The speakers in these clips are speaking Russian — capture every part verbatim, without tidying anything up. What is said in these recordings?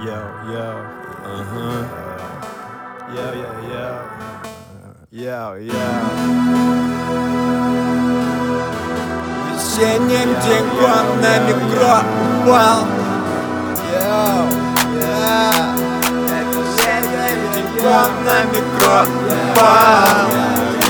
Yo, yo, uh-huh. Yo, yo, yo, yo, yo. Весенним деньком на микро упал. Yo, yeah. Весенним деньком на микро упал.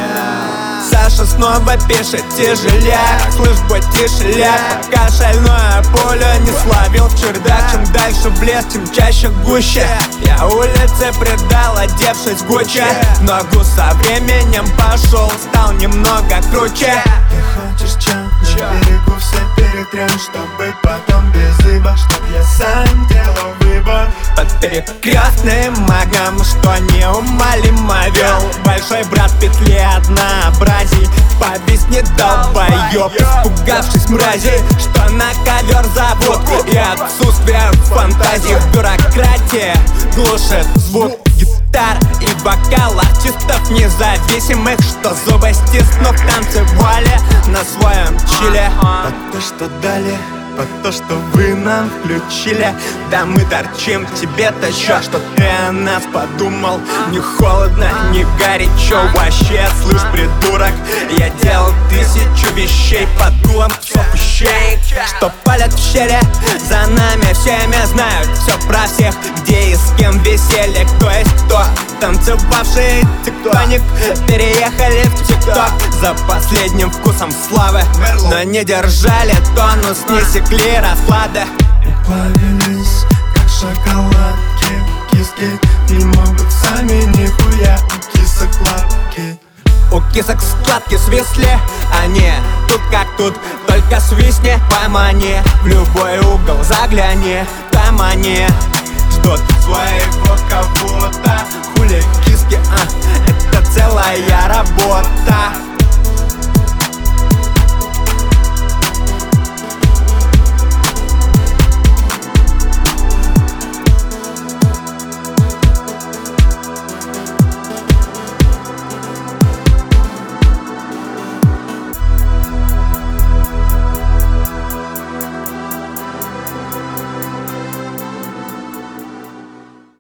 Саша снова пишет тяжеляк. Слышь, бой, тише ляг. Пока шальное поле не словил чердак. Чем дальше в лес, тем чаще гуще. Я улицы предал, одевшись в Гуччи. В ногу со временем пошел, стал немного круче. Ты хочешь чем? На берегу все перетрем, чтобы потом без ибо, чтоб я сам делал выбор. Под перекрестным магом, что неумолимо вел большой брат в петле однообразий. Повиснет долбоёб, испугавшись мрази, что на ковер заводку и отсутствие фантазии. Бюрократия глушит звук гитар и вокал артистов независимых, что зубы стиснув танцевали на своем чиле. Под то, что дали, под то, что вы нам включили. Да мы торчим, тебе-то чё, что ты о нас подумал? Не холодно, не горячо вообще. Слышь, придурок, я делал тысячу вещей под дулом псов и щей, что палят в щели. За нами всеми знают все про всех, где и с кем веселье, кто есть кто. Танцевавшие тектоник переехали в тикток за последним вкусом славы, но не держали тонус, не секли расклады. И плавились, как шоколадки. Киски не могут сами нихуя, у кисок лапки. У кисок складки свисли, они тут как тут, только свистни, помани. В любой угол загляни, там они ждут своего кого-то. Хули киски, а, это целая работа.